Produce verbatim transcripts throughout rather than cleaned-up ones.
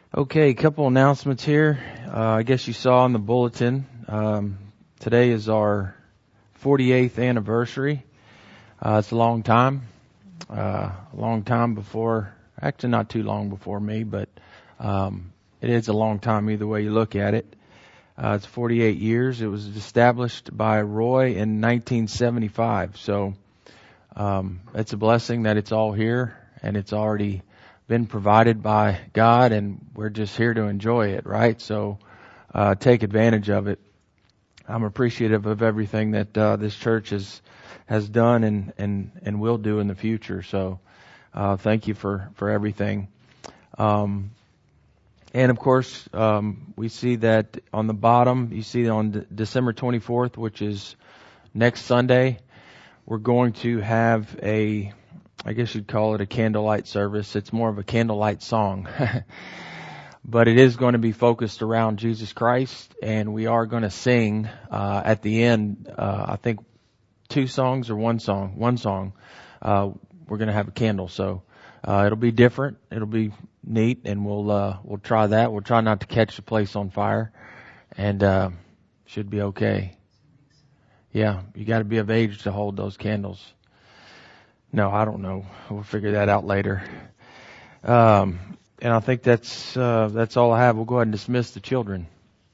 Okay, a couple announcements here. Uh, I guess you saw in the bulletin, um, today is our forty-eighth anniversary. Uh, it's a long time, uh, a long time before, actually not too long before me, but um, it is a long time either way you look at it. Uh, it's forty-eight years. It was established by Roy in nineteen seventy-five. So um, it's a blessing that it's all here and it's already been provided by God, and we're just here to enjoy it, right? So uh, take advantage of it. I'm appreciative of everything that uh, this church has has done and and and will do in the future. So uh, thank you for for everything. Um, and of course, um, we see that on the bottom. You see on D- December twenty-fourth, which is next Sunday, we're going to have a, I guess you'd call it a candlelight service. It's more of a candlelight song. But it is going to be focused around Jesus Christ, and we are going to sing uh, at the end, uh, I think two songs or one song. One song. Uh, we're going to have a candle, so uh, it'll be different. It'll be neat, and we'll uh, we'll try that. We'll try not to catch the place on fire, and uh, should be okay. Yeah, you got to be of age to hold those candles. No, I don't know. We'll figure that out later. Um, and I think that's uh, that's all I have. We'll go ahead and dismiss the children.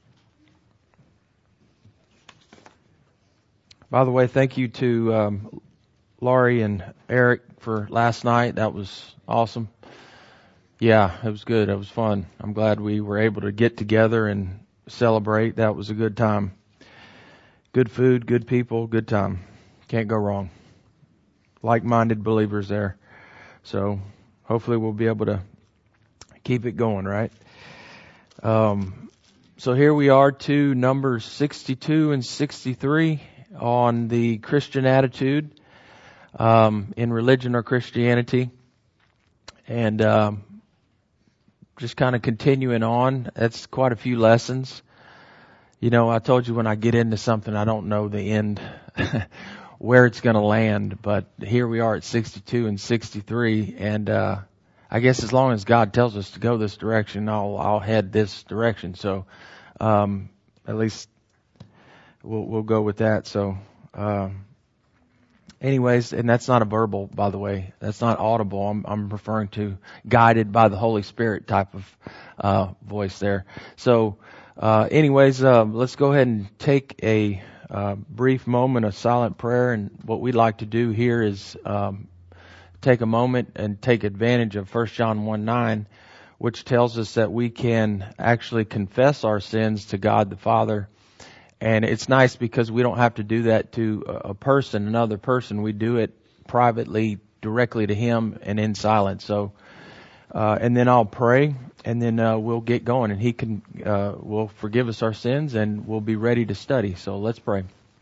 By the way, thank you to um, Laurie and Eric for last night. That was awesome. Yeah, it was good. It was fun. I'm glad we were able to get together and celebrate. That was a good time. Good food, good people, good time. Can't go wrong. Like-minded believers there. So hopefully we'll be able to keep it going, right? Um, so here we are to numbers sixty-two and sixty-three on the Christian attitude um, in religion or Christianity. And um, just kind of continuing on. That's quite a few lessons. You know, I told you when I get into something, I don't know the end, where it's going to land. But here we are at sixty-two and sixty-three, and uh, I guess as long as God tells us to go this direction, I'll I'll head this direction. So um, at least we'll we'll go with that. So, um, anyways, and that's not a verbal, by the way. That's not audible. I'm I'm referring to guided by the Holy Spirit type of uh, voice there. So. Uh, anyways, uh, let's go ahead and take a uh, brief moment of silent prayer. And what we'd like to do here is um, take a moment and take advantage of First John one nine, which tells us that we can actually confess our sins to God the Father. And it's nice because we don't have to do that to a person, another person. We do it privately, directly to Him and in silence. So, uh, and then I'll pray. And then uh, we'll get going, and He can uh, will forgive us our sins, and we'll be ready to study. So let's pray.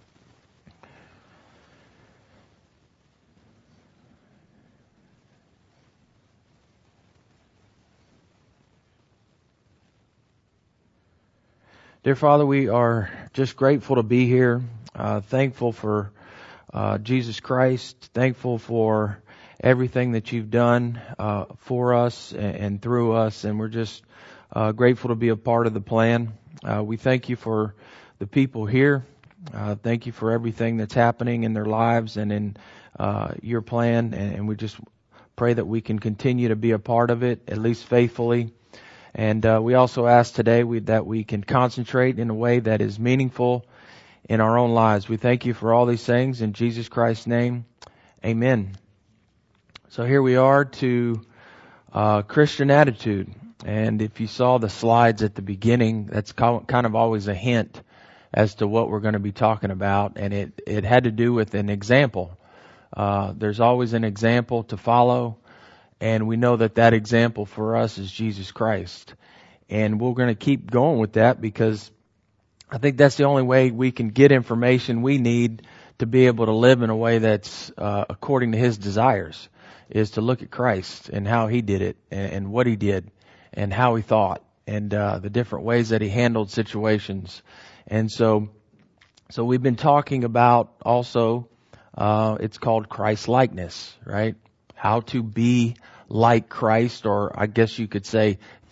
Dear Father, we are just grateful to be here, uh, thankful for uh, Jesus Christ, thankful for everything that You've done uh, for us and, and through us, and we're just uh, grateful to be a part of the plan. Uh, we thank You for the people here. Uh, thank You for everything that's happening in their lives and in uh, Your plan, and, and we just pray that we can continue to be a part of it, at least faithfully. And uh, we also ask today we, that we can concentrate in a way that is meaningful in our own lives. We thank You for all these things in Jesus Christ's name. Amen. So here we are to uh, Christian attitude. And if you saw the slides at the beginning, that's kind of always a hint as to what we're going to be talking about. And it, it had to do with an example. Uh, there's always an example to follow. And we know that that example for us is Jesus Christ. And we're going to keep going with that because I think that's the only way we can get information we need to be able to live in a way that's uh, according to His desires. Is to look at Christ and how He did it and, and what He did and how He thought and uh, the different ways that He handled situations. And so, so we've been talking about also, uh, it's called Christ-likeness, right? How to be like Christ, or I guess you could say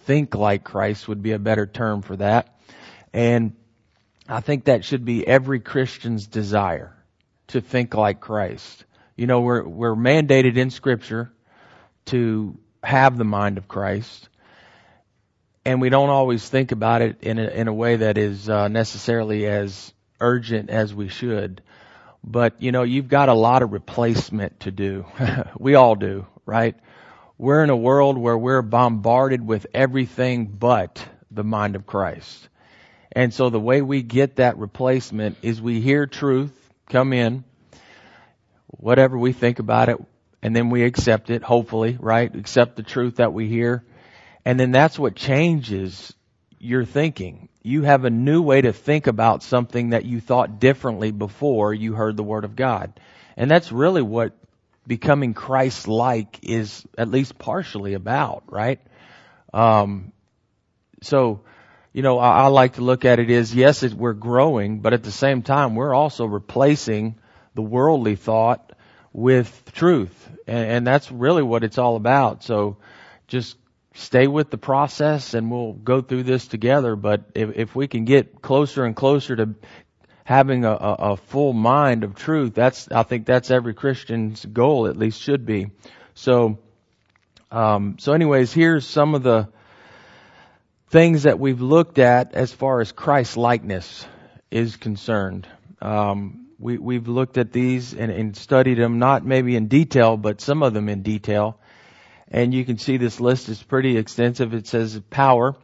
think like Christ would be a better term for that. And I think that should be every Christian's desire, to think like Christ. You know, we're we're mandated in Scripture to have the mind of Christ, and we don't always think about it in a, in a way that is uh, necessarily as urgent as we should. But, you know, you've got a lot of replacement to do. We all do, right? We're in a world where we're bombarded with everything but the mind of Christ. And so the way we get that replacement is we hear truth come in, whatever we think about it, and then we accept it, hopefully, right? Accept the truth that we hear. And then that's what changes your thinking. You have a new way to think about something that you thought differently before you heard the Word of God. And that's really what becoming Christ-like is at least partially about, right? Um, so... You know, I, I like to look at it as, yes, it, we're growing, but at the same time, we're also replacing the worldly thought with truth. And, and that's really what it's all about. So just stay with the process and we'll go through this together. But if, if we can get closer and closer to having a, a, a full mind of truth, that's, I think that's every Christian's goal, at least should be. So, um, so anyways, here's some of the things that we've looked at as far as Christ likeness is concerned. Um, we, we've looked at these and, and studied them, not maybe in detail, but some of them in detail. And you can see this list is pretty extensive. It says power,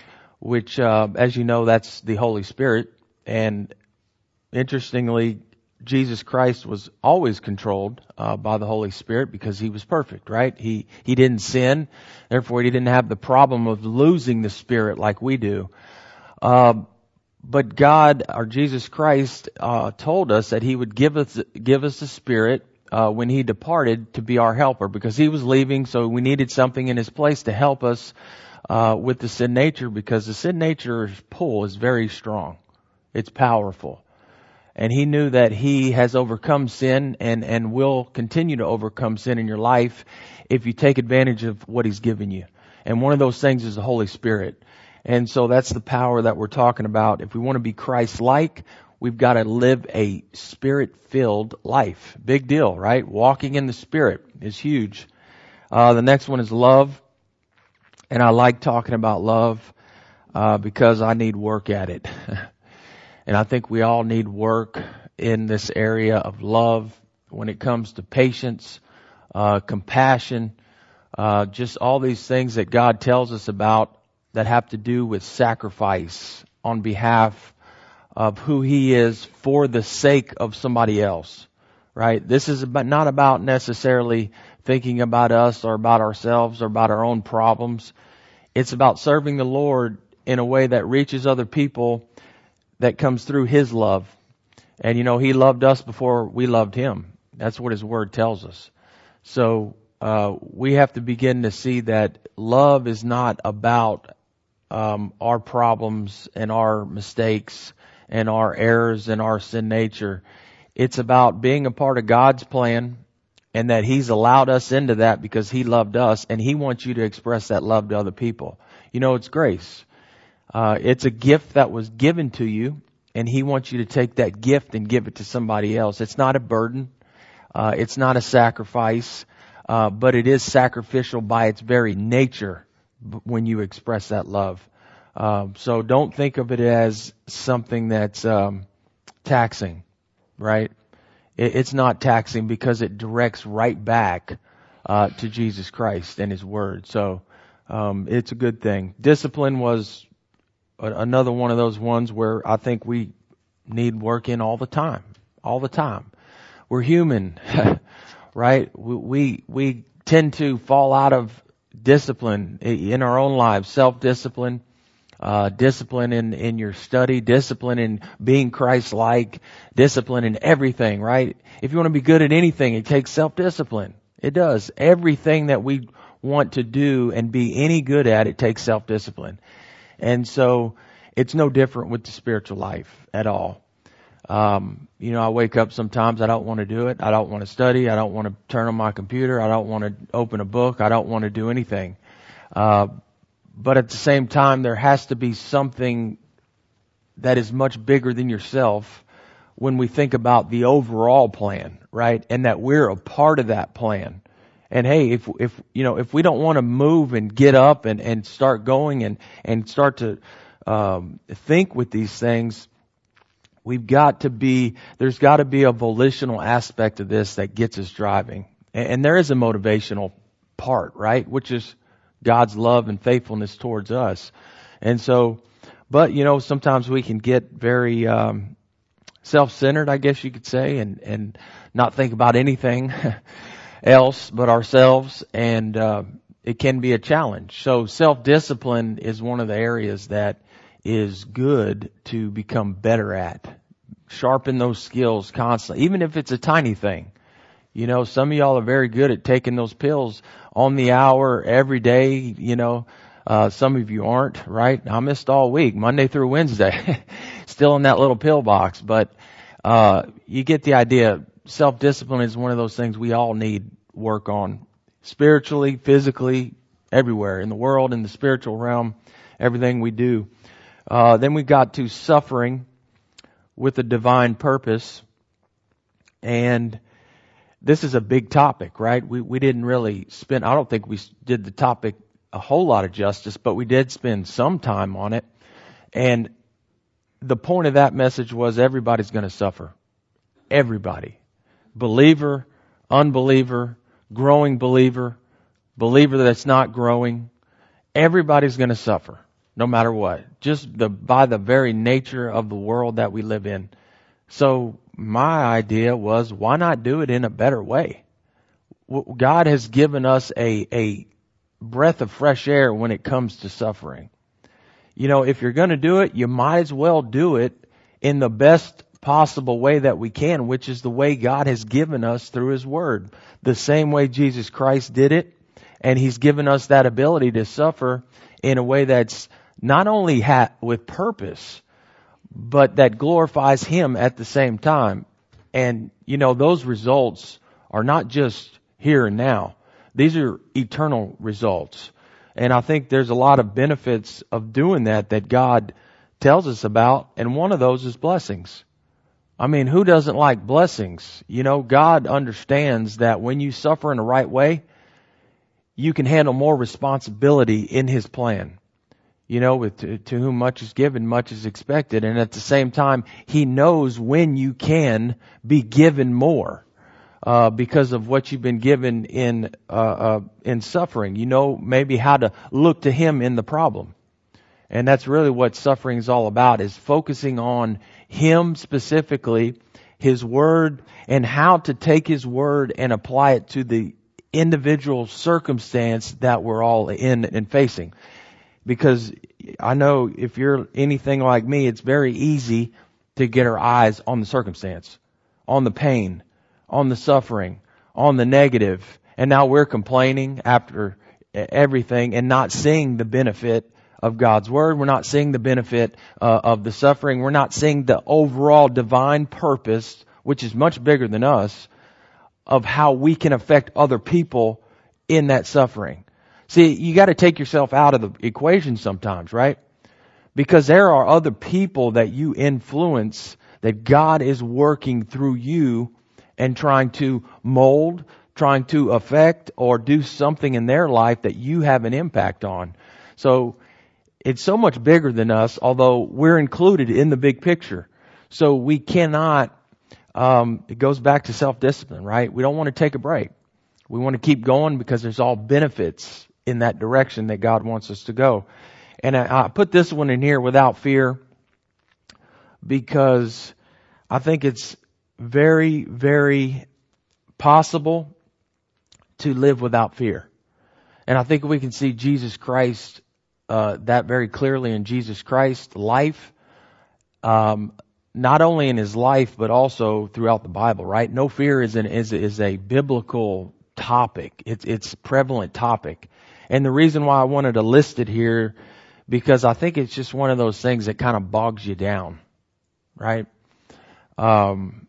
which, uh, as you know, that's the Holy Spirit. And interestingly, Jesus Christ was always controlled uh, by the Holy Spirit because He was perfect, right? He He didn't sin. Therefore, He didn't have the problem of losing the Spirit like we do. Uh, but God, or Jesus Christ, uh, told us that He would give us give us the Spirit uh, when He departed to be our helper, because He was leaving, so we needed something in His place to help us uh, with the sin nature, because the sin nature's pull is very strong. It's powerful. And He knew that He has overcome sin and, and will continue to overcome sin in your life if you take advantage of what He's given you. And one of those things is the Holy Spirit. And so that's the power that we're talking about. If we want to be Christ-like, we've got to live a Spirit-filled life. Big deal, right? Walking in the Spirit is huge. Uh, the next one is love. And I like talking about love uh, because I need work at it. And I think we all need work in this area of love when it comes to patience, uh, compassion, uh, just all these things that God tells us about that have to do with sacrifice on behalf of who He is for the sake of somebody else, right? This is about, not about necessarily thinking about us or about ourselves or about our own problems. It's about serving the Lord in a way that reaches other people, that comes through His love. And you know, He loved us before we loved Him. That's what His Word tells us. So, uh, we have to begin to see that love is not about, um, our problems and our mistakes and our errors and our sin nature. It's about being a part of God's plan, and that He's allowed us into that because He loved us, and He wants you to express that love to other people. You know, it's grace. Uh, it's a gift that was given to you, and He wants you to take that gift and give it to somebody else. It's not a burden. Uh, it's not a sacrifice, uh, but it is sacrificial by its very nature when you express that love. Um, so don't think of it as something that's um, taxing, right? It, it's not taxing because it directs right back uh, to Jesus Christ and His Word. So um, it's a good thing. Discipline was another one of those ones where I think we need work in all the time, all the time. We're human, right? We, we, we tend to fall out of discipline in our own lives, self-discipline, uh, discipline in, in your study, discipline in being Christ-like, discipline in everything, right? If you want to be good at anything, it takes self-discipline. It does. Everything that we want to do and be any good at, it takes self-discipline. And so it's no different with the spiritual life at all. Um, you know, I wake up sometimes, I don't want to do it. I don't want to study. I don't want to turn on my computer. I don't want to open a book. I don't want to do anything. Uh, but at the same time, there has to be something that is much bigger than yourself when we think about the overall plan, right? And that we're a part of that plan. And hey, if, if, you know, if we don't want to move and get up and, and start going and, and start to, um, think with these things, we've got to be, there's got to be a volitional aspect of this that gets us driving. And, and there is a motivational part, right? Which is God's love and faithfulness towards us. And so, but you know, sometimes we can get very, um, self-centered, I guess you could say, and, and not think about anything else but ourselves, and uh, it can be a challenge. So self-discipline is one of the areas that is good to become better at. Sharpen those skills constantly, even if it's a tiny thing. You know, some of y'all are very good at taking those pills on the hour every day, you know. Uh, some of you aren't, right? I missed all week, Monday through Wednesday, still in that little pill box. But uh, you get the idea. Self-discipline is one of those things we all need work on, spiritually, physically, everywhere in the world, in the spiritual realm, everything we do. Uh, then we got to suffering with a divine purpose, and this is a big topic, right? We we didn't really spend. I don't think we did the topic a whole lot of justice, but we did spend some time on it. And the point of that message was everybody's going to suffer. Everybody. Believer, unbeliever, growing believer, believer that's not growing. Everybody's going to suffer, no matter what. Just the, by the very nature of the world that we live in. So my idea was, why not do it in a better way? God has given us a, a breath of fresh air when it comes to suffering. You know, if you're going to do it, you might as well do it in the best possible way that we can, which is the way God has given us through His Word. The same way Jesus Christ did it, and He's given us that ability to suffer in a way that's not only ha- with purpose, but that glorifies Him at the same time. And, you know, those results are not just here and now. These are eternal results. And I think there's a lot of benefits of doing that that God tells us about, and one of those is blessings. I mean, who doesn't like blessings? You know, God understands that when you suffer in the right way, you can handle more responsibility in His plan. You know, with to, to whom much is given, much is expected. And at the same time, He knows when you can be given more. Uh, because of what you've been given in uh, uh, in suffering. You know maybe how to look to Him in the problem. And that's really what suffering is all about, is focusing on Him specifically, His Word, and how to take His Word and apply it to the individual circumstance that we're all in and facing. Because I know if you're anything like me, it's very easy to get our eyes on the circumstance, on the pain, on the suffering, on the negative, and now we're complaining after everything and not seeing the benefit of God's Word. We're not seeing the benefit uh, of the suffering. We're not seeing the overall divine purpose, which is much bigger than us, of how we can affect other people in that suffering. See, you got to take yourself out of the equation sometimes, right? Because there are other people that you influence, that God is working through you and trying to mold, trying to affect, or do something in their life that you have an impact on. So it's so much bigger than us, although we're included in the big picture. So we cannot, um, it goes back to self-discipline, right? We don't want to take a break. We want to keep going because there's all benefits in that direction that God wants us to go. And I, I put this one in here, without fear, because I think it's very, very possible to live without fear. And I think we can see Jesus Christ, uh, that very clearly in Jesus Christ's life, um, not only in His life, but also throughout the Bible, right? No fear is an, is, is a biblical topic. It's, it's a prevalent topic. And the reason why I wanted to list it here, because I think it's just one of those things that kind of bogs you down, right? Um,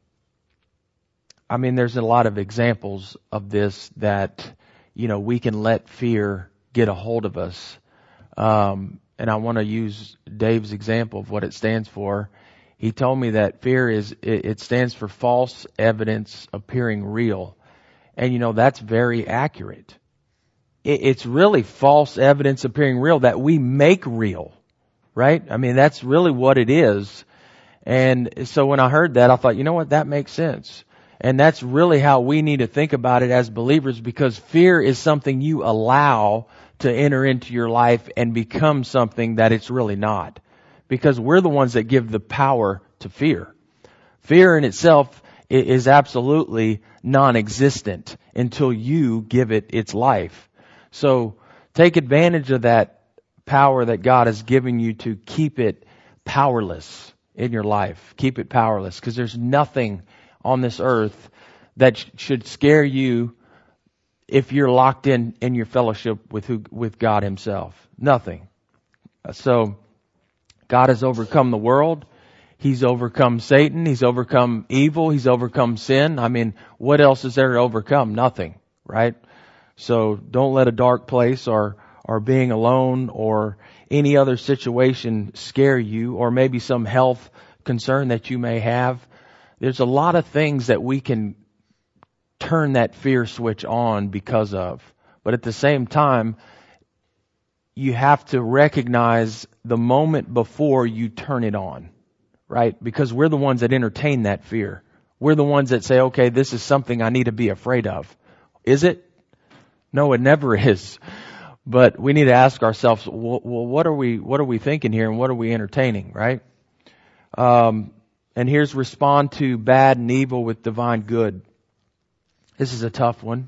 I mean, there's a lot of examples of this that, you know, we can let fear get a hold of us. Um, and I want to use Dave's example of what it stands for. He told me that fear is, it, it stands for false evidence appearing real. And you know, that's very accurate. It, it's really false evidence appearing real that we make real, right? I mean, that's really what it is. And so when I heard that, I thought, you know what, that makes sense. And that's really how we need to think about it as believers, because fear is something you allow to enter into your life and become something that it's really not. Because we're the ones that give the power to fear. Fear in itself is absolutely non-existent until you give it its life. So take advantage of that power that God has given you to keep it powerless in your life. Keep it powerless, because there's nothing on this earth that sh- should scare you if you're locked in in your fellowship with who, with God Himself. Nothing. So God has overcome the world. He's overcome Satan. He's overcome evil. He's overcome sin. I mean, what else is there to overcome? Nothing, right? So don't let a dark place or or being alone or any other situation scare you, or maybe some health concern that you may have. There's a lot of things that we can turn that fear switch on because of. But at the same time, you have to recognize the moment before you turn it on, right? Because we're the ones that entertain that fear. We're the ones that say, okay, this is something I need to be afraid of. Is it? No, it never is. But we need to ask ourselves, well, what are we, what are we thinking here, and what are we entertaining, right? Um, and here's respond to bad and evil with divine good. This is a tough one.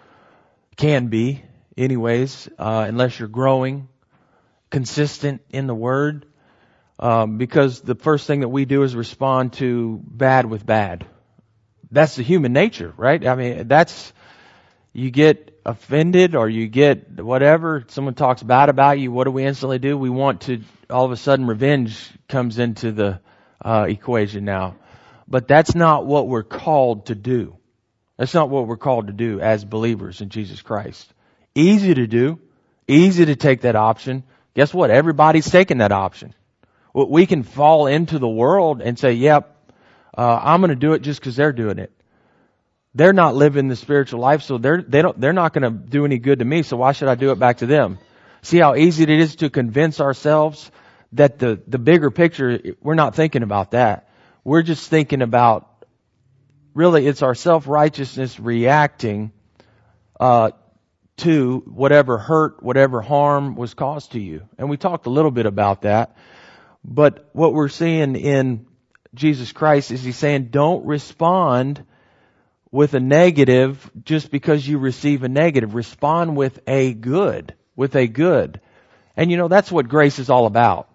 Can be, anyways, uh, unless you're growing, consistent in the Word. Um, because the first thing that we do is respond to bad with bad. That's the human nature, right? I mean, that's, you get offended or you get whatever, someone talks bad about you, what do we instantly do? We want to, all of a sudden revenge comes into the uh, equation now. But that's not what we're called to do. That's not what we're called to do as believers in Jesus Christ. Easy to do. Easy to take that option. Guess what? Everybody's taking that option. We can fall into the world and say, yep, uh, I'm going to do it just because they're doing it. They're not living the spiritual life, so they're, they don't, they're not going to do any good to me, so why should I do it back to them? See how easy it is to convince ourselves that the, the bigger picture, we're not thinking about that. We're just thinking about, really, it's our self-righteousness reacting uh, to whatever hurt, whatever harm was caused to you. And we talked a little bit about that. But what we're seeing in Jesus Christ is He's saying, don't respond with a negative just because you receive a negative. Respond with a good, with a good. And you know, that's what grace is all about.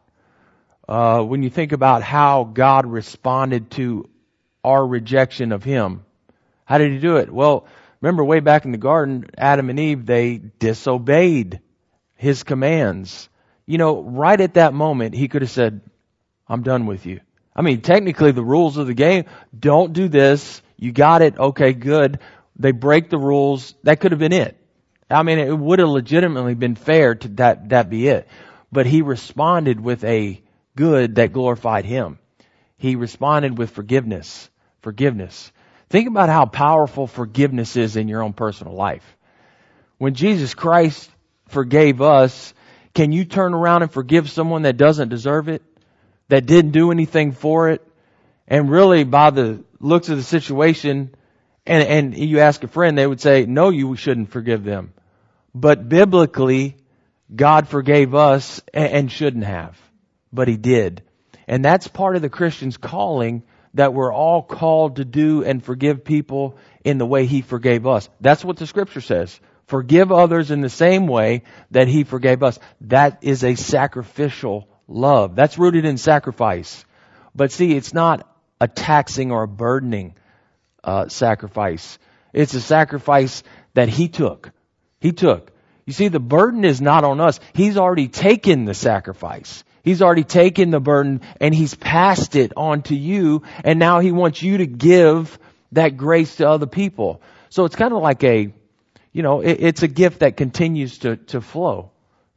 Uh, when you think about how God responded to our rejection of Him. How did He do it? Well, remember way back in the garden, Adam and Eve, they disobeyed His commands. You know, right at that moment, He could have said, I'm done with you. I mean, technically the rules of the game, don't do this. You got it. Okay, good. They break the rules. That could have been it. I mean, it would have legitimately been fair to that, that be it. But He responded with a good that glorified Him. He responded with forgiveness. Forgiveness. Think about how powerful forgiveness is in your own personal life. When Jesus Christ forgave us, can you turn around and forgive someone that doesn't deserve it? That didn't do anything for it? And really, by the looks of the situation, and, and you ask a friend, they would say, no, you shouldn't forgive them. But biblically, God forgave us and, and shouldn't have. But He did. And that's part of the Christian's calling, that we're all called to do and forgive people in the way He forgave us. That's what the Scripture says. Forgive others in the same way that He forgave us. That is a sacrificial love. That's rooted in sacrifice. But see, it's not a taxing or a burdening uh, sacrifice. It's a sacrifice that He took. He took. You see, the burden is not on us. He's already taken the sacrifice. He's already taken the burden and He's passed it on to you. And now He wants you to give that grace to other people. So it's kind of like a, you know, it, it's a gift that continues to, to flow.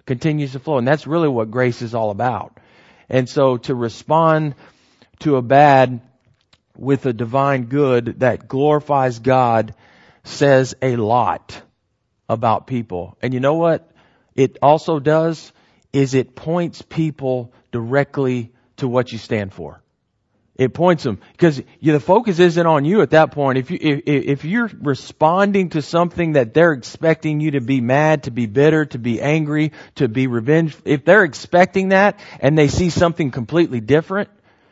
continues to flow. And that's really what grace is all about. And so to respond to a bad with a divine good that glorifies God says a lot about people. And you know what it also does is it points people directly to what you stand for. It points them because you, the focus isn't on you at that point. If you if, if you're responding to something that they're expecting you to be mad, to be bitter, to be angry, to be revengeful, if they're expecting that and they see something completely different,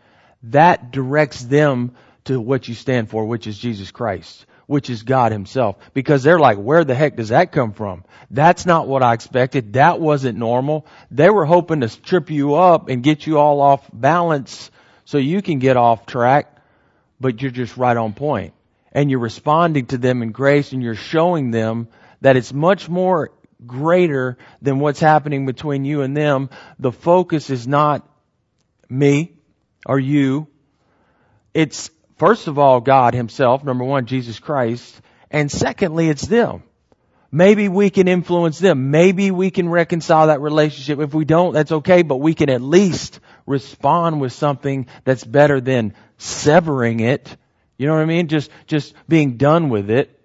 that directs them to what you stand for, which is Jesus Christ, which is God Himself. Because they're like, where the heck does that come from? That's not what I expected. That wasn't normal. They were hoping to trip you up and get you all off balance so you can get off track, but you're just right on point. And you're responding to them in grace, and you're showing them that it's much more greater than what's happening between you and them. The focus is not me or you. It's, first of all, God Himself, number one, Jesus Christ, and secondly, it's them. Maybe we can influence them. Maybe we can reconcile that relationship. If we don't, that's okay, but we can at least respond with something that's better than severing it. You know what I mean? Just, just being done with it.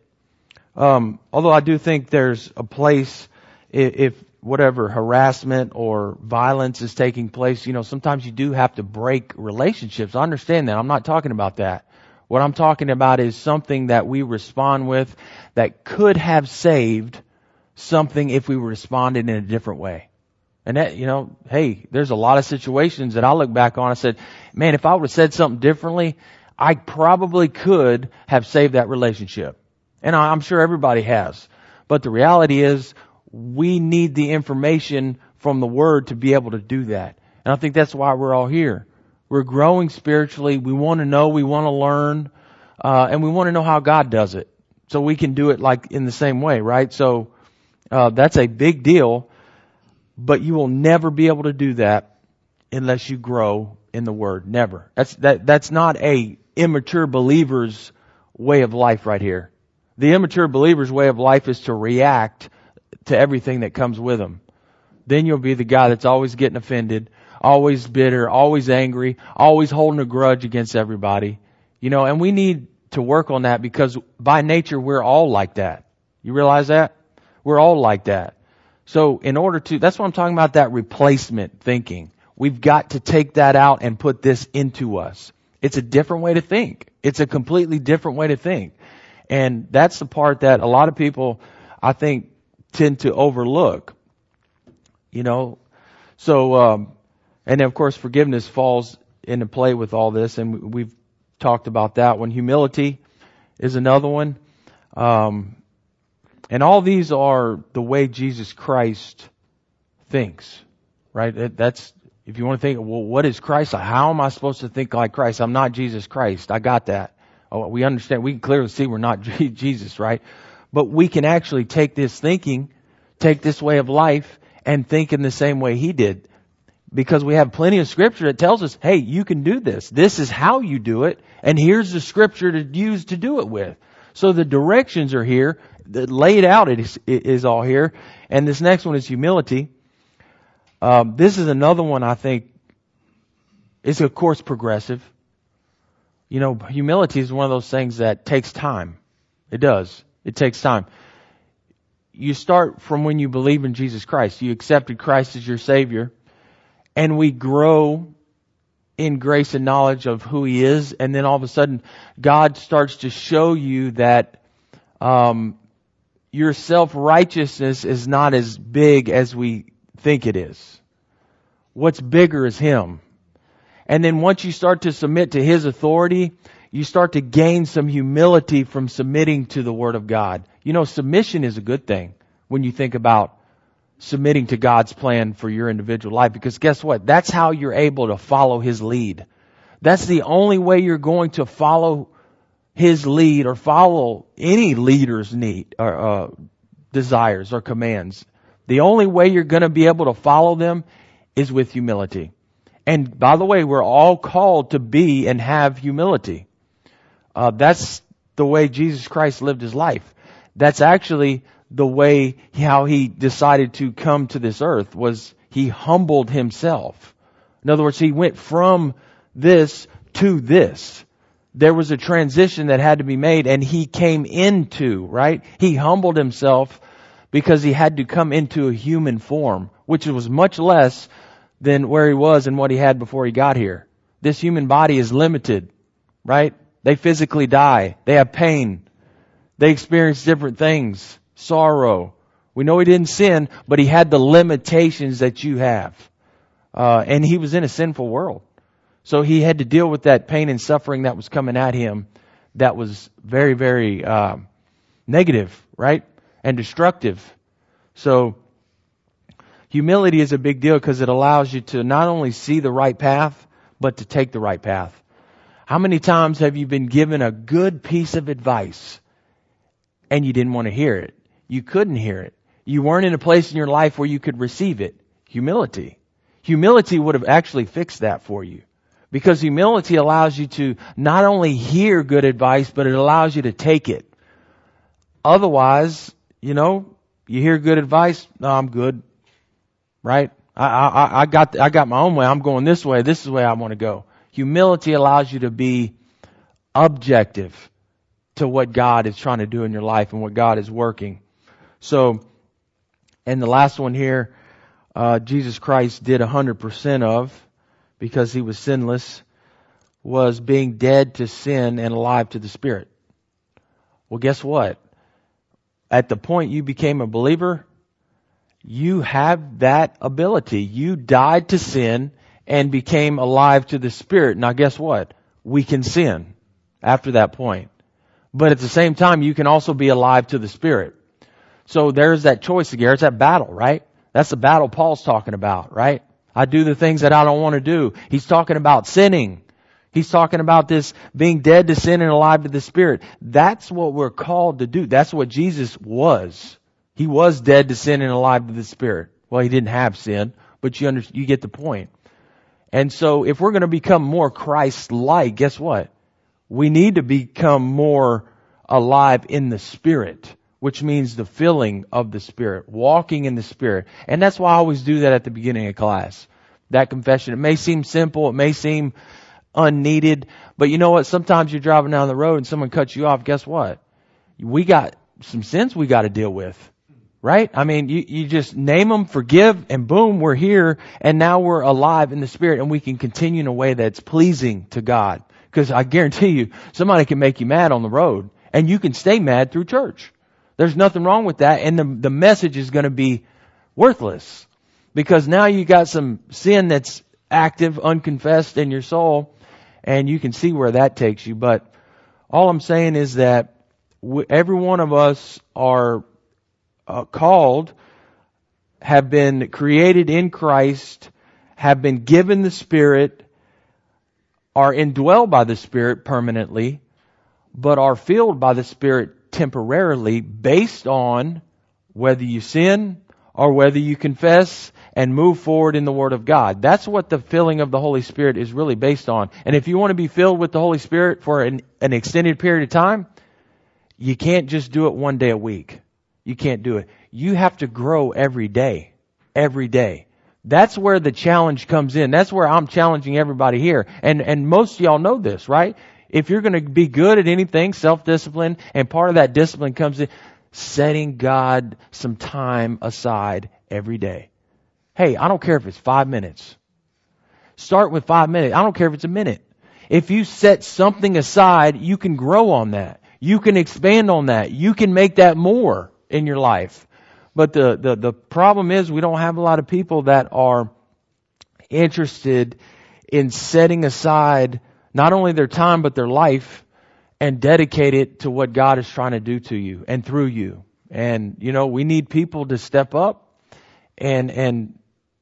Um, although I do think there's a place if, if whatever harassment or violence is taking place, you know, sometimes you do have to break relationships. I understand that. I'm not talking about that. What I'm talking about is something that we respond with that could have saved something if we responded in a different way. And that, you know, hey, there's a lot of situations that I look back on and said, man, if I would have said something differently, I probably could have saved that relationship. And I'm sure everybody has. But the reality is we need the information from the Word to be able to do that. And I think that's why we're all here. We're growing spiritually. We want to know. We want to learn. Uh, and we want to know how God does it. So we can do it like in the same way, right? So uh, that's a big deal. But you will never be able to do that unless you grow in the Word. Never. That's that. That's not a immature believer's way of life right here. The immature believer's way of life is to react to everything that comes with them. Then you'll be the guy that's always getting offended, always bitter, always angry, always holding a grudge against everybody. You know, and we need to work on that because by nature we're all like that. You realize that? We're all like that. So in order to, that's what I'm talking about, that replacement thinking. We've got to take that out and put this into us. It's a different way to think. It's a completely different way to think. And that's the part that a lot of people, I think, tend to overlook. You know, so, um, and then of course forgiveness falls into play with all this, and we've talked about that one. Humility is another one. Um, and all these are the way Jesus Christ thinks, right? That's, if you want to think, well, what is Christ like? How am I supposed to think like Christ? I'm not Jesus Christ. I got that. Oh, we understand. We can clearly see we're not Jesus, right? But we can actually take this thinking, take this way of life, and think in the same way He did. Because we have plenty of scripture that tells us, hey, you can do this. This is how you do it. And here's the scripture to use to do it with. So the directions are here. The laid out it is, it is all here. And this next one is humility. Um, this is another one I think is, of course, progressive. You know, humility is one of those things that takes time. It does. It takes time. You start from when you believe in Jesus Christ. You accepted Christ as your Savior. And we grow in grace and knowledge of who He is. And then all of a sudden, God starts to show you that um, your self-righteousness is not as big as we think it is. What's bigger is Him. And then once you start to submit to His authority, you start to gain some humility from submitting to the Word of God. You know, submission is a good thing when you think about submitting to God's plan for your individual life. Because guess what? That's how you're able to follow His lead. That's the only way you're going to follow His lead or follow any leader's need or uh, desires or commands. The only way you're going to be able to follow them is with humility. And by the way, we're all called to be and have humility. Uh, that's the way Jesus Christ lived His life. That's actually the way how he decided to come to this earth was he humbled himself. In other words, he went from this to this. There was a transition that had to be made, and he came into, right? He humbled himself because he had to come into a human form, which was much less than where he was and what he had before he got here. This human body is limited, right? They physically die. They have pain. They experience different things. Sorrow. We know he didn't sin, but he had the limitations that you have. Uh, and he was in a sinful world. So he had to deal with that pain and suffering that was coming at him that was very, very uh, negative, right? And destructive. So humility is a big deal because it allows you to not only see the right path, but to take the right path. How many times have you been given a good piece of advice and you didn't want to hear it? You couldn't hear it. You weren't in a place in your life where you could receive it. Humility. Humility would have actually fixed that for you. Because humility allows you to not only hear good advice, but it allows you to take it. Otherwise, you know, you hear good advice, no, I'm good. Right? I, I, I got, I got my own way. I'm going this way. This is the way I want to go. Humility allows you to be objective to what God is trying to do in your life and what God is working. So, and the last one here, uh, Jesus Christ did one hundred percent of, because he was sinless, was being dead to sin and alive to the Spirit. Well, guess what? At the point you became a believer, you have that ability. You died to sin and became alive to the Spirit. Now guess what? We can sin after that point. But at the same time, you can also be alive to the Spirit. So there's that choice again. There's that battle, right? That's the battle Paul's talking about, right? I do the things that I don't want to do. He's talking about sinning. He's talking about this being dead to sin and alive to the Spirit. That's what we're called to do. That's what Jesus was. He was dead to sin and alive to the Spirit. Well, he didn't have sin, but you under, you get the point. And so if we're going to become more Christ-like, guess what? We need to become more alive in the Spirit, which means the filling of the Spirit, walking in the Spirit. And that's why I always do that at the beginning of class. That confession. It may seem simple. It may seem unneeded. But you know what? Sometimes you're driving down the road and someone cuts you off. Guess what? We got some sins we got to deal with. Right? I mean, you, you just name them, forgive, and boom, we're here. And now we're alive in the Spirit and we can continue in a way that's pleasing to God. Because I guarantee you, somebody can make you mad on the road and you can stay mad through church. There's nothing wrong with that. And the, the message is going to be worthless. Because now you got some sin that's active, unconfessed in your soul. And you can see where that takes you. But all I'm saying is that we, every one of us are uh, called, have been created in Christ, have been given the Spirit, are indwelled by the Spirit permanently, but are filled by the Spirit temporarily based on whether you sin or whether you confess and move forward in the Word of God. That's what the filling of the Holy Spirit is really based on. And if you want to be filled with the Holy Spirit for an, an extended period of time, you can't just do it one day a week. You can't do it. You have to grow every day. Every day. That's where the challenge comes in. That's where I'm challenging everybody here. And and most of y'all know this, right? If you're going to be good at anything, self-discipline, and part of that discipline comes in setting God some time aside every day. Hey, I don't care if it's five minutes. Start with five minutes. I don't care if it's a minute. If you set something aside, you can grow on that. You can expand on that. You can make that more in your life. But the, the, the problem is we don't have a lot of people that are interested in setting aside not only their time but their life and dedicate it to what God is trying to do to you and through you. And, you know, we need people to step up and and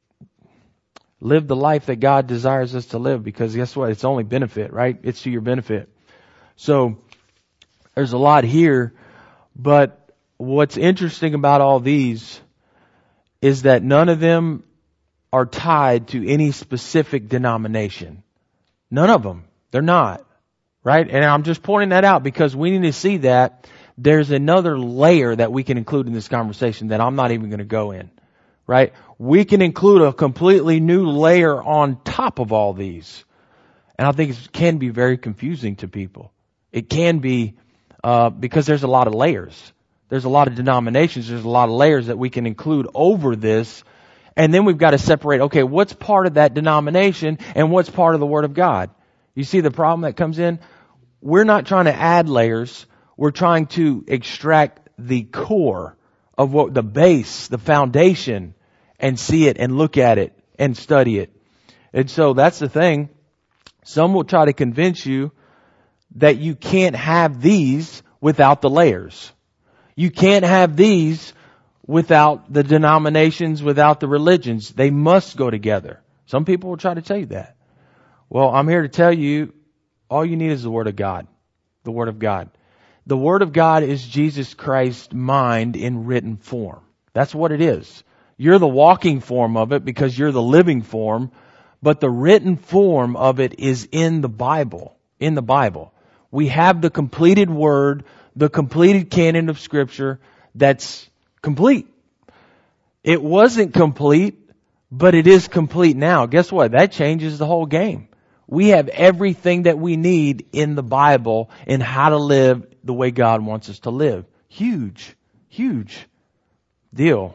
live the life that God desires us to live, because guess what? It's only benefit, right? It's to your benefit. So there's a lot here, but what's interesting about all these is that none of them are tied to any specific denomination. None of them. They're not. Right? And I'm just pointing that out because we need to see that there's another layer that we can include in this conversation that I'm not even going to go in, right? We can include a completely new layer on top of all these. And I think it can be very confusing to people. It can be, uh, because there's a lot of layers. There's a lot of denominations. There's a lot of layers that we can include over this. And then we've got to separate, okay, what's part of that denomination and what's part of the Word of God? You see the problem that comes in? We're not trying to add layers. We're trying to extract the core of what the base, the foundation, and see it and look at it and study it. And so that's the thing. Some will try to convince you that you can't have these without the layers. You can't have these without the denominations, without the religions. They must go together. Some people will try to tell you that. Well, I'm here to tell you, all you need is the Word of God. The Word of God. The Word of God is Jesus Christ's mind in written form. That's what it is. You're the walking form of it because you're the living form, but the written form of it is in the Bible. In the Bible. We have the completed Word, the completed canon of Scripture that's complete. It wasn't complete, but it is complete now. Guess what? That changes the whole game. We have everything that we need in the Bible in how to live the way God wants us to live. Huge, huge deal.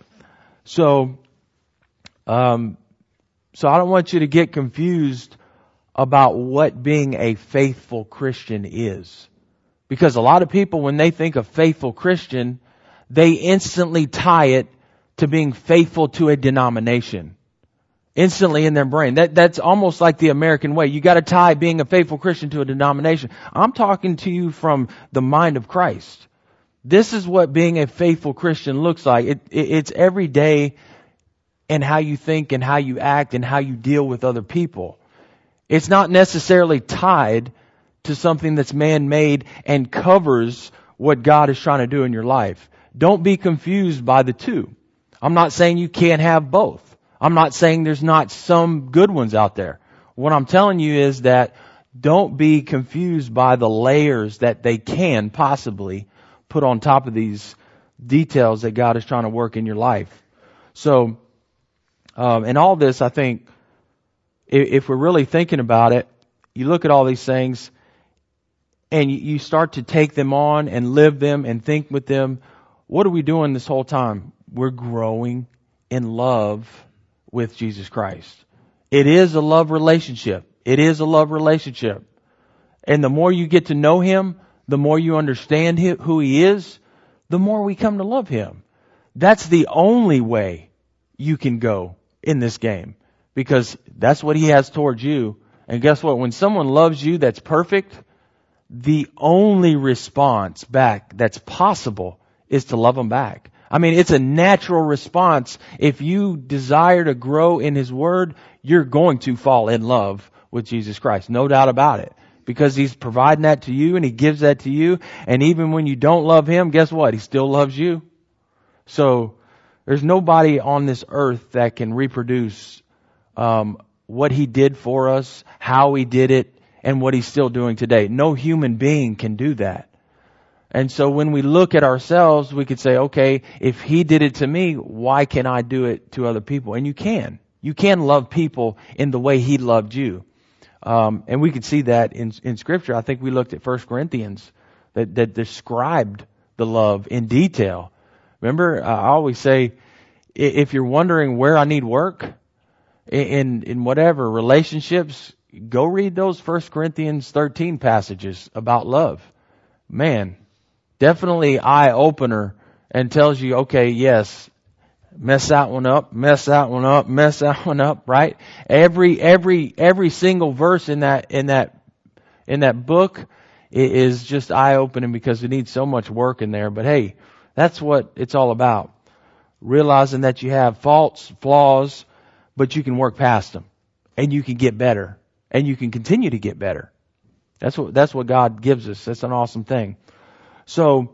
So, um, so I don't want you to get confused about what being a faithful Christian is. Because a lot of people, when they think of faithful Christian, they instantly tie it to being faithful to a denomination. Instantly in their brain. That, that's almost like the American way. You gotta tie being a faithful Christian to a denomination. I'm talking to you from the mind of Christ. This is what being a faithful Christian looks like. It, it, it's every day in how you think and how you act and how you deal with other people. It's not necessarily tied to something that's man-made and covers what God is trying to do in your life. Don't be confused by the two. I'm not saying you can't have both. I'm not saying there's not some good ones out there. What I'm telling you is that don't be confused by the layers that they can possibly put on top of these details that God is trying to work in your life. So, um, and all this, I think, if, if we're really thinking about it, you look at all these things and you, you start to take them on and live them and think with them. What are we doing this whole time? We're growing in love with Jesus Christ. It is a love relationship. It is a love relationship. And the more you get to know Him, the more you understand who He is, the more we come to love Him. That's the only way you can go in this game. Because that's what He has towards you. And guess what? When someone loves you that's perfect, the only response back that's possible is to love them back. I mean, it's a natural response. If you desire to grow in His Word, you're going to fall in love with Jesus Christ. No doubt about it. Because He's providing that to you and He gives that to you. And even when you don't love Him, guess what? He still loves you. So, there's nobody on this earth that can reproduce um, what He did for us, how He did it, and what He's still doing today. No human being can do that. And so when we look at ourselves, we could say, okay, if He did it to me, why can I do it to other people? And you can. You can love people in the way He loved you. Um, and we could see that in, in Scripture. I think we looked at First Corinthians that, that described the love in detail. Remember, I always say, if you're wondering where I need work in, in whatever relationships, go read those First Corinthians thirteen passages about love. Man, definitely eye-opener and tells you, okay, yes, mess that one up, mess that one up, mess that one up, right? Every, every, every single verse in that, in that, in that book is just eye-opening because it needs so much work in there. But hey, that's what it's all about. Realizing that you have faults, flaws, but you can work past them. And you can get better. And you can continue to get better. That's what, that's what God gives us. That's an awesome thing. So,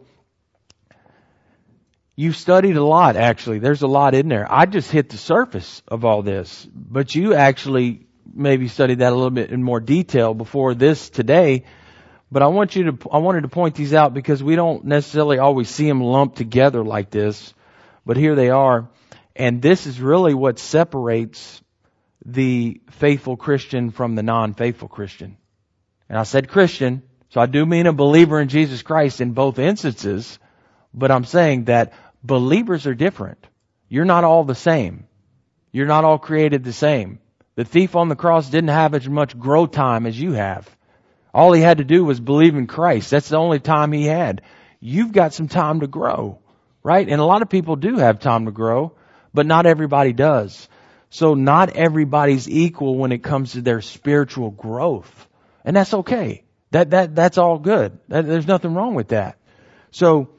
you've studied a lot, actually. There's a lot in there. I just hit the surface of all this. But you actually maybe studied that a little bit in more detail before this today. But I want you to, I wanted to point these out because we don't necessarily always see them lumped together like this, but here they are. And this is really what separates the faithful Christian from the non-faithful Christian. And I said Christian, so I do mean a believer in Jesus Christ in both instances, but I'm saying that believers are different. You're not all the same. You're not all created the same. The thief on the cross didn't have as much grow time as you have. All he had to do was believe in Christ. That's the only time he had. You've got some time to grow, right? And a lot of people do have time to grow, but not everybody does. So not everybody's equal when it comes to their spiritual growth. And that's okay. That, that, that's all good. That, there's nothing wrong with that. So,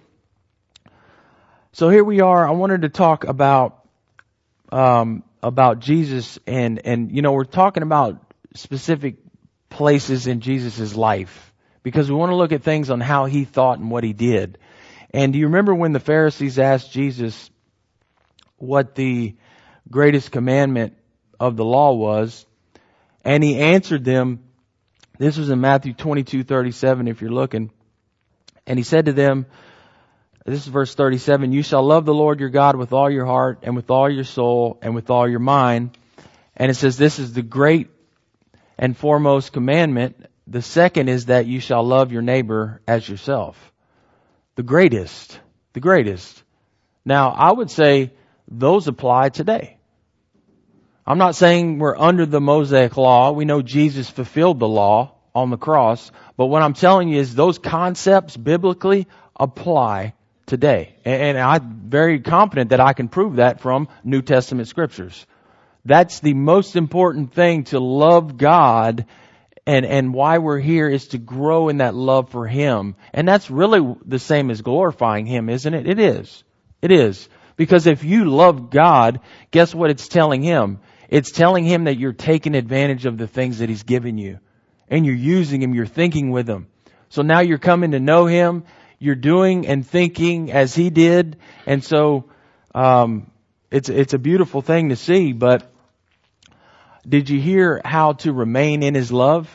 so here we are. I wanted to talk about, um, about Jesus and, and, you know, we're talking about specific places in Jesus' life because we want to look at things on how he thought and what he did. And do you remember when the Pharisees asked Jesus what the greatest commandment of the law was? And he answered them. This was in Matthew twenty-two thirty-seven if you're looking. And he said to them, this is verse thirty-seven, you shall love the Lord your God with all your heart and with all your soul and with all your mind. And it says this is the great and foremost commandment. The second is that you shall love your neighbor as yourself. The greatest. The greatest. Now, I would say those apply today. I'm not saying we're under the Mosaic law. We know Jesus fulfilled the law on the cross. But what I'm telling you is those concepts biblically apply today. And I'm very confident that I can prove that from New Testament scriptures. That's the most important thing, to love God, and, and why we're here is to grow in that love for Him. And that's really the same as glorifying Him, isn't it? It is. It is. Because if you love God, guess what it's telling Him? It's telling Him that you're taking advantage of the things that He's given you. And you're using Him, you're thinking with Him. So now you're coming to know Him, you're doing and thinking as He did. And so, um, it's, it's a beautiful thing to see, but did you hear how to remain in His love?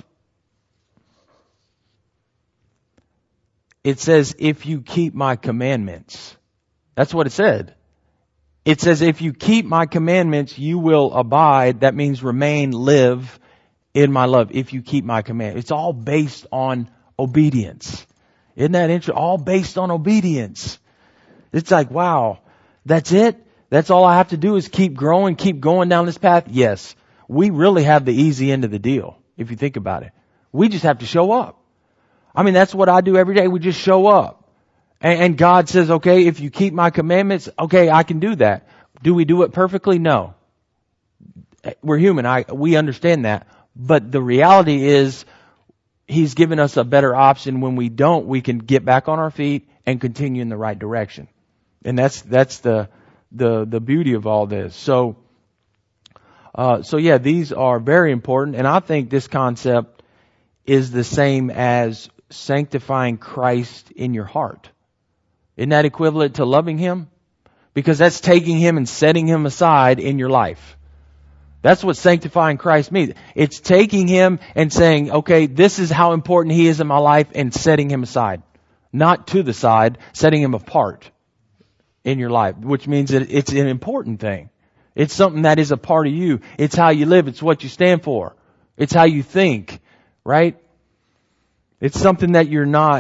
It says, if you keep my commandments. That's what it said. It says, if you keep my commandments, you will abide. That means remain, live in my love. If you keep my commandments. It's all based on obedience. Isn't that interesting? All based on obedience. It's like, wow, that's it? That's all I have to do is keep growing, keep going down this path? Yes. We really have the easy end of the deal, if you think about it. We just have to show up. I mean, that's what I do every day. We just show up. And, and God says, okay, if you keep my commandments, okay, I can do that. Do we do it perfectly? No. We're human. I, we understand that. But the reality is, He's given us a better option. When we don't, we can get back on our feet and continue in the right direction. And that's, that's the, the, the beauty of all this. So, Uh, so yeah, these are very important, and I think this concept is the same as sanctifying Christ in your heart. Isn't that equivalent to loving Him? Because that's taking Him and setting Him aside in your life. That's what sanctifying Christ means. It's taking Him and saying, okay, this is how important He is in my life, and setting Him aside. Not to the side, setting Him apart in your life, which means that it's an important thing. It's something that is a part of you. It's how you live. It's what you stand for. It's how you think, right? It's something that you're not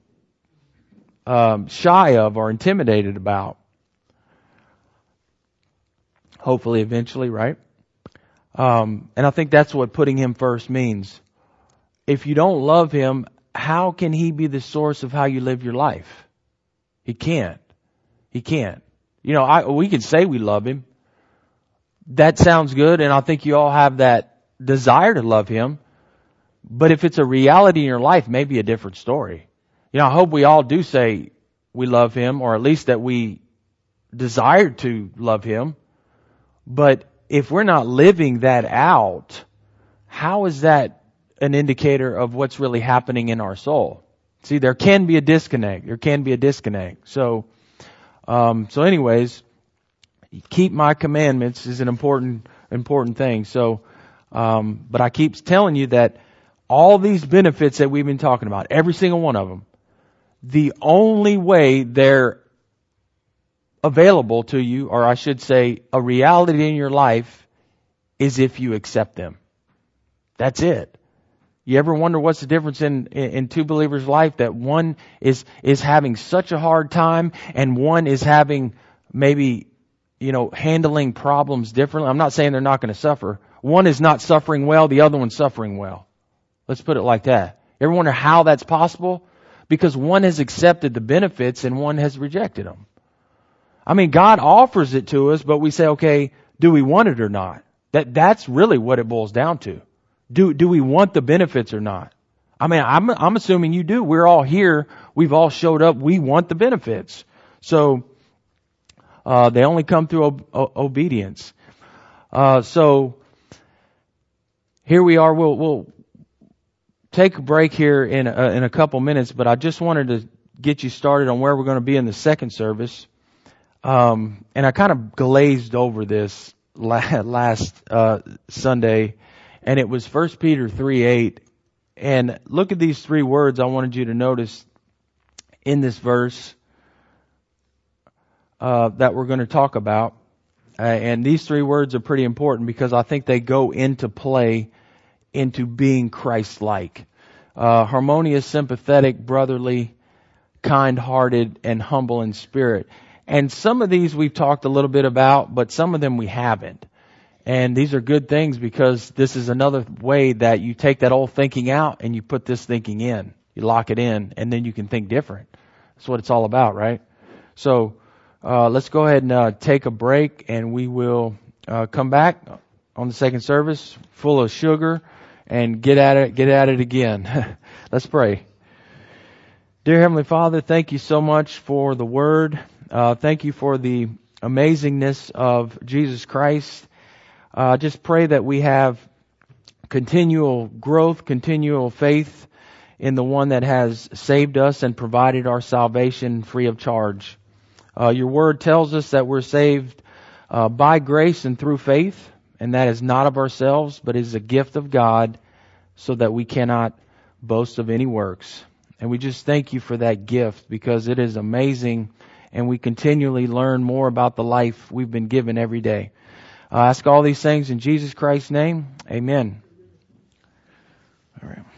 um, shy of or intimidated about. Hopefully, eventually, right? Um, and I think that's what putting Him first means. If you don't love Him, how can He be the source of how you live your life? He can't. He can't. You know, I, we can say we love Him. That sounds good, and I think you all have that desire to love Him. But if it's a reality in your life, maybe a different story. You know, I hope we all do say we love Him, or at least that we desire to love Him. But if we're not living that out, how is that an indicator of what's really happening in our soul? See, there can be a disconnect. There can be a disconnect. So, um, so anyways, keep my commandments is an important, important thing. So, um, but I keep telling you that all these benefits that we've been talking about, every single one of them, the only way they're available to you, or I should say a reality in your life, is if you accept them. That's it. You ever wonder what's the difference in, in, in two believers' life? That one is, is having such a hard time and one is having maybe, you know, handling problems differently. I'm not saying they're not going to suffer. One is not suffering well, the other one's suffering well. Let's put it like that. You ever wonder how that's possible? Because one has accepted the benefits and one has rejected them. I mean, God offers it to us, but we say, okay, do we want it or not? That, that's really what it boils down to. Do, do we want the benefits or not? I mean, I'm, I'm assuming you do. We're all here. We've all showed up. We want the benefits. So, uh, they only come through ob- o- obedience. Uh, so, here we are. We'll, we'll take a break here in a, in a couple minutes, but I just wanted to get you started on where we're going to be in the second service. Um, and I kind of glazed over this last, uh, Sunday. And it was First Peter three eight. And look at these three words I wanted you to notice in this verse uh, that we're going to talk about. Uh, and these three words are pretty important because I think they go into play into being Christ-like. Uh, harmonious, sympathetic, brotherly, kind-hearted, and humble in spirit. And some of these we've talked a little bit about, but some of them we haven't. And these are good things because this is another way that you take that old thinking out and you put this thinking in. You lock it in and then you can think different. That's what it's all about, right? So uh, let's go ahead and uh, take a break and we will uh, come back on the second service full of sugar and get at it, get at it again. Let's pray. Dear Heavenly Father, thank you so much for the Word. Uh, thank you for the amazingness of Jesus Christ. Uh, just pray that we have continual growth, continual faith in the one that has saved us and provided our salvation free of charge. Uh, your word tells us that we're saved uh, by grace and through faith, and that is not of ourselves, but is a gift of God, so that we cannot boast of any works. And we just thank you for that gift because it is amazing, and we continually learn more about the life we've been given every day. I ask all these things in Jesus Christ's name. Amen. All right.